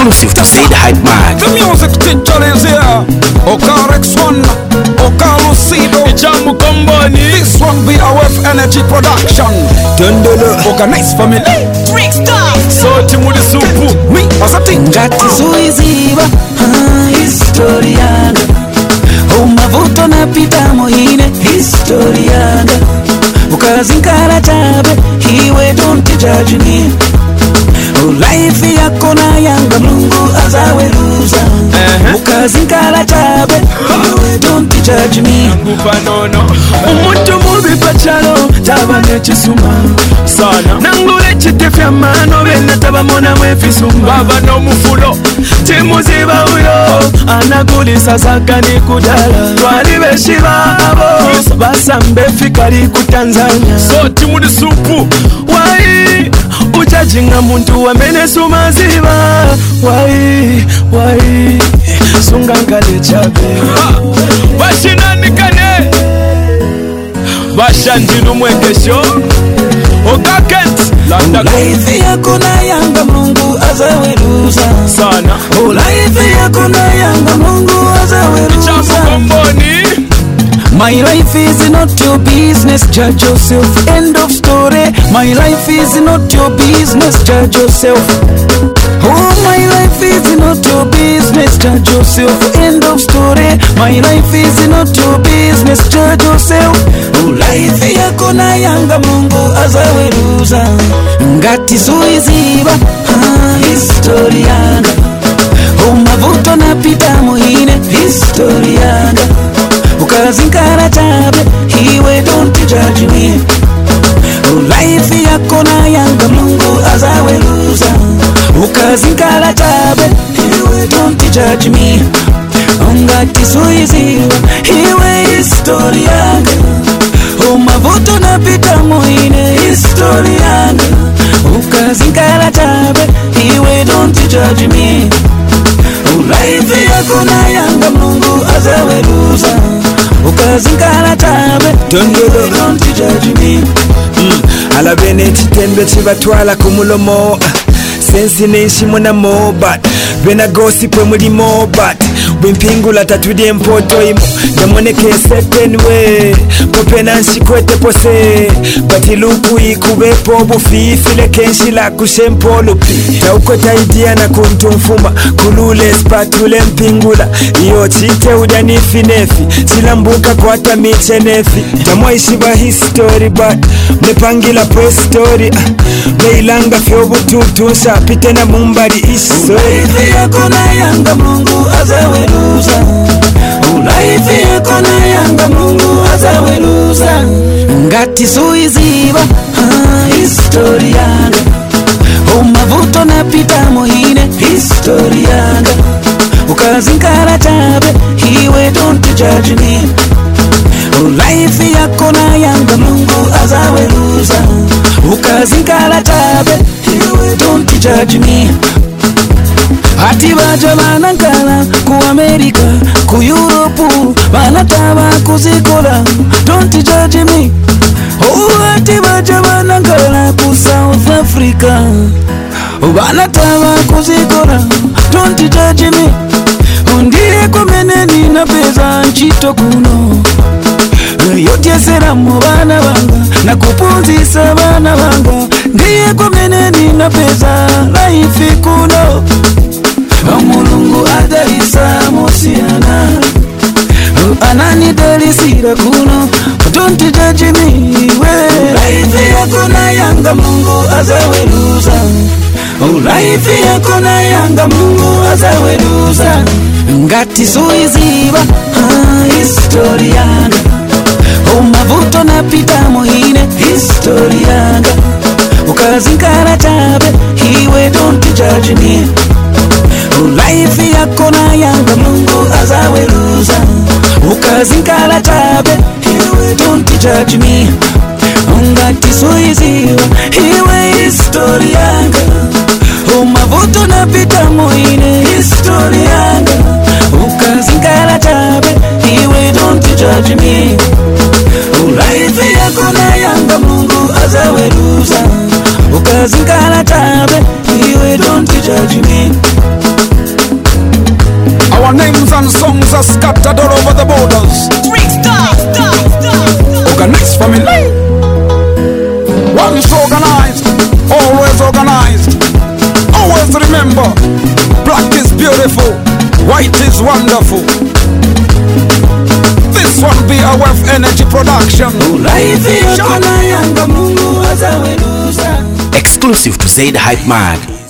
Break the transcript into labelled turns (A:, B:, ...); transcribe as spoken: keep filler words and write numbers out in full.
A: exclusive to Sid Hype Man.
B: The music teacher is here. Okar X one, Okar Lucido, Jamu Kombani. This one be our energy production. Dundele, organized family.
C: Trick stars.
B: So Timudi Supu, me as a thing.
D: Ngati suiziba, historia. Umavuto na pita mohine, historia. Ukazinkara chabe, hiwe don't judge me. Life yako na yanga Mungu azaweruza. Ukazinkara chabe, hiwe don't judge me. Umuntu mubi pachalo, tabane chisuma sana. Nangule chitefya mano, bena tabamona mwefisuma.
B: Baba no mufulo,
D: timuziba uyo, anagulisa sakani kudala. Twali beshiba abo, basambe fikari kutanzania.
B: so Timudi Supu,
D: Wai, ujajinga muntu wamene sumaziba. Wai, wai, sungangale chabe.
B: Bashinani kane, Bashandilu mwengesho, Okakent, Landa
D: Life yako na yanga Mungu azaweruza
B: sana.
D: Life yako na yanga Mungu
B: Jamu
D: azaweruza.
B: Kombani.
D: My life is not your business, judge yourself. End of story. My life is not your business, judge yourself. Oh, my life is not your business, judge yourself. End of story. My life is not your business, judge yourself. Oh, life yako na yanga Mungu azaweruza. Ngati suiziba, ah, historia. Oh, mavuto na pita mohine, historia. Ukazinkara chabe, hiwe don't judge me. Life yako na yanga Mungu azaweruza. Ukazinkara chabe, hiwe don't judge me. Ngati suiziwa, hiwe historia. Umavuto na pita mohine, historia. Ukazinkara chabe, hiwe don't judge me. Life yako na yanga Mungu azaweruza. Ukazinkara chabe, don't judge me.
E: mm. Alabene chitembe chibatwala kumulomo. Sensi nenshimo na mobat. Bena gossip mulimo bat. Wimpingula tatudie mpoto imo. Damoneke certain way. Pope nanshi kwete pose. Bati luku ikubepo bufifile kenshi la kushempo lupi. Na uko taidia na kuntumfuma. Kulule spatule mpingula. Iyo chite udanifi nefi. Chilambuka kwa hata miche nefi. Tamwa ishiba history but nepangila press story. Meilanga fyobu tutusha. Pite na mumbari iso.
D: Life yako na yanga Mungu azaweruza. Life yako na yanga Mungu azaweruza. Ngati suiziba, ah, historia. Umavuto na pita mohine, historia. Ukazinkara chabe, hiwe don't judge me. Life yako na yanga Mungu azaweruza. Ukazinkara chabe, hiwe don't judge me. Ati baja banankala ku America, ku Europe, banataba kuzikola, don't judge me. Oh, ati baja banankala ku South Africa, banataba kuzikola, don't judge me. Undiye kumene nina peza nchito kuno. Yotyesera mu bana banga na kupunzisa bana banga. Ndiye kumene nina peza life kuno. Mulungu adarisa musiana. Anani delisira kuno. Don't judge me. Life yako na yanga Mungu azaweruza. Life yako na yanga Mungu azaweruza. Ngati suiziba, ah, historia. Umavuto na pita mohine, historia. Ukazinkara chabe, hiwe don't judge me. Life yako na yanga Mungu azaweruza. Ukazinkara chabe, hiwe don't judge me. Ngati suiziwa, hiwe historia. Umavuto na pita mohine, historia. Ukazinkara chabe, hiwe don't judge me. Life yako na yanga Mungu azaweruza. Ukazinkara chabe, hiwe don't judge me.
B: wonderful. This one be a Wealth Energy production.
D: Exclusive to Zaid Hype Man.